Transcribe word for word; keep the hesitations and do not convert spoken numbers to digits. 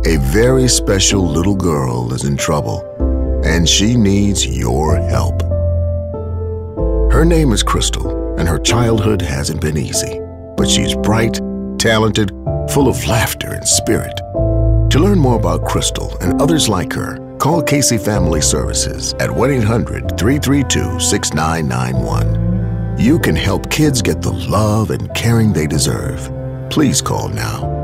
A very special little girl is in trouble, and she needs your help. Her name is Crystal, and her childhood hasn't been easy, but she's bright, talented, full of laughter and spirit. To learn more about Crystal and others like her, call Casey Family Services at one eight hundred, three three two, six nine nine one. You can help kids get the love and caring they deserve. Please call now.